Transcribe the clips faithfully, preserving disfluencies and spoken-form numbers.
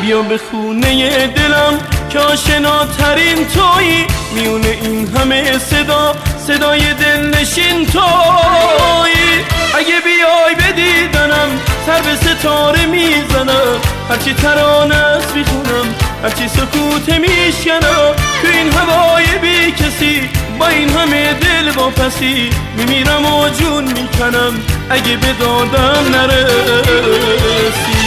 بیا به خونه دلم که آشناترین تویی، میون این همه صدا صدای دلنشین تویی. اگه بیای به دیدنم سر به ستاره میزنم، هرچی ترانه است میخونم، هرچی سکوت میشکنم. تو این هوای بی کسی با این همه دل واپسی، میمیرم و جون میکنم اگه به دادم نرسی.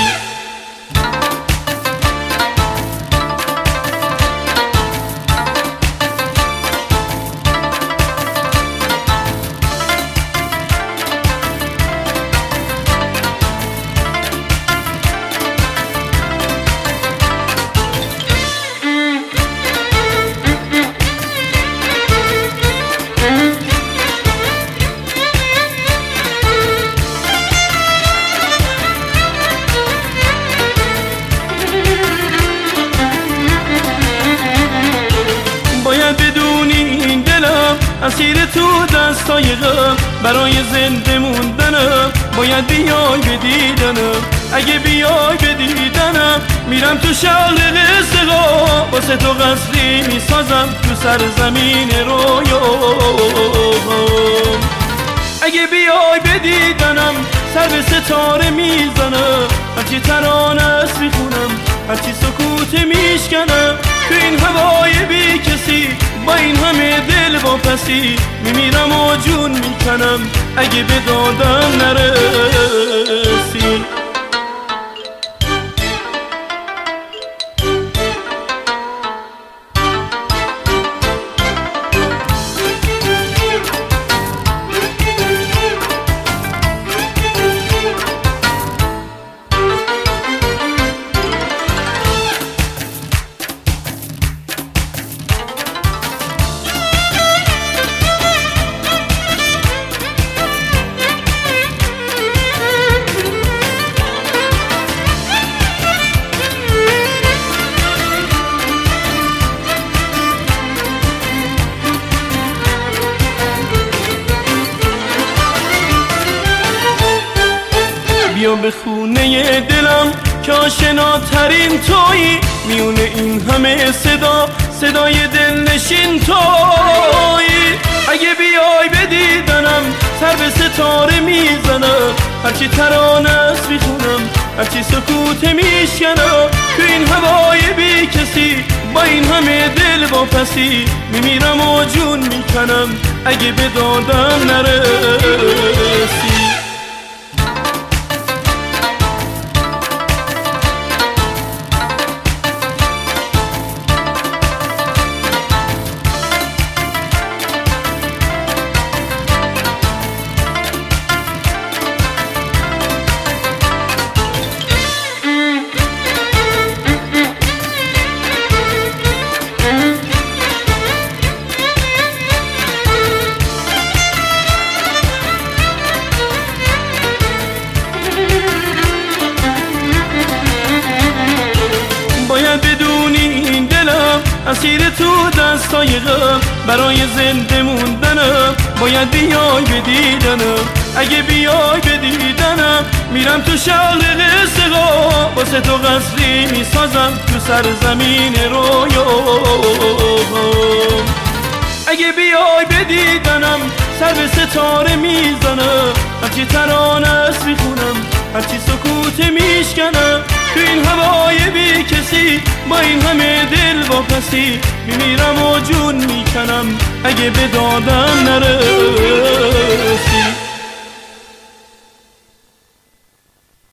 اسیر تو دستای غم برای زنده موندنم، باید بیای به دیدنم. اگه بیای به دیدنم میرم تو شهر قصه، واسه تو قصری میسازم تو سرزمین رویام. اگه بیای به دیدنم سر به ستاره میزنم، هرچی ترانه است میخونم، هرچی سکوت میشکنم. تو این هوای بی کسی با این همه دل واپسی، میمیرم و جون میکنم اگه به دادم نرسی. بیا به خونه دلم که آشناترین تویی، میون این همه صدا صدای دلنشین تویی. اگه بیای به دیدنم سر به ستاره میزنم، هرچی ترانه است میخونم، هرچی سکوت میشکنم. تو این هوای بی کسی با این همه دل واپسی، میمیرم و جون میکنم اگه به دادم نرسی. اسیر تو دستای غم برای زنده موندنم، باید بیای به دیدنم. اگه بیای به دیدنم میرم تو شهر قصه، واسه تو قصری میسازم تو سرزمین رویام. اگه بیای به دیدنم سر به ستاره میزنم، هرچی ترانه است میخونم، هرچی سکوت میشکنم. تو این هوای بی کسی با این همه دل واپسی، میمیرم و جون میکنم اگه به دادم نرسی.